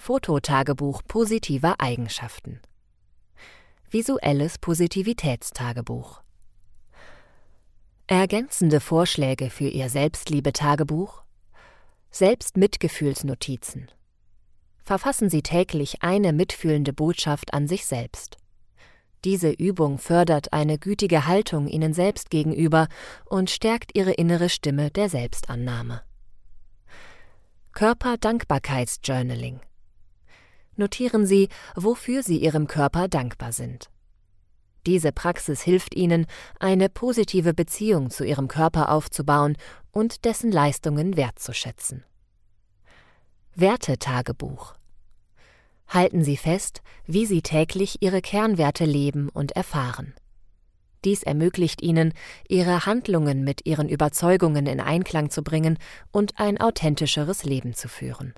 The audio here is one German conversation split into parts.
Fototagebuch positiver Eigenschaften. Visuelles Positivitätstagebuch. Ergänzende Vorschläge für Ihr Selbstliebe-Tagebuch. Selbstmitgefühlsnotizen. Verfassen Sie täglich eine mitfühlende Botschaft an sich selbst. Diese Übung fördert eine gütige Haltung Ihnen selbst gegenüber und stärkt Ihre innere Stimme der Selbstannahme. Körperdankbarkeitsjournaling. Notieren Sie, wofür Sie Ihrem Körper dankbar sind. Diese Praxis hilft Ihnen, eine positive Beziehung zu Ihrem Körper aufzubauen und dessen Leistungen wertzuschätzen. Wertetagebuch. Halten Sie fest, wie Sie täglich Ihre Kernwerte leben und erfahren. Dies ermöglicht Ihnen, Ihre Handlungen mit Ihren Überzeugungen in Einklang zu bringen und ein authentischeres Leben zu führen.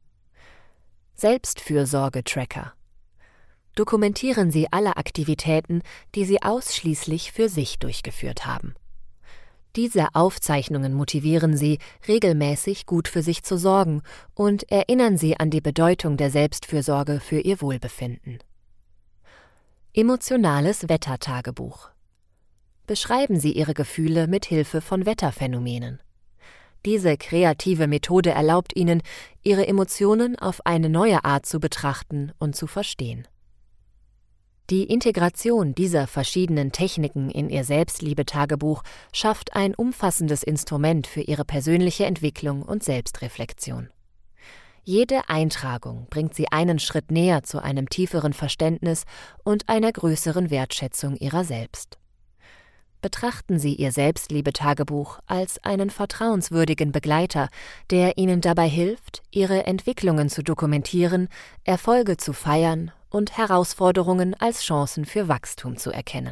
Selbstfürsorge-Tracker. Dokumentieren Sie alle Aktivitäten, die Sie ausschließlich für sich durchgeführt haben. Diese Aufzeichnungen motivieren Sie, regelmäßig gut für sich zu sorgen und erinnern Sie an die Bedeutung der Selbstfürsorge für Ihr Wohlbefinden. Emotionales Wettertagebuch. Beschreiben Sie Ihre Gefühle mit Hilfe von Wetterphänomenen. Diese kreative Methode erlaubt Ihnen, Ihre Emotionen auf eine neue Art zu betrachten und zu verstehen. Die Integration dieser verschiedenen Techniken in Ihr Selbstliebe-Tagebuch schafft ein umfassendes Instrument für Ihre persönliche Entwicklung und Selbstreflexion. Jede Eintragung bringt Sie einen Schritt näher zu einem tieferen Verständnis und einer größeren Wertschätzung Ihrer selbst. Betrachten Sie Ihr Selbstliebe-Tagebuch als einen vertrauenswürdigen Begleiter, der Ihnen dabei hilft, Ihre Entwicklungen zu dokumentieren, Erfolge zu feiern und Herausforderungen als Chancen für Wachstum zu erkennen.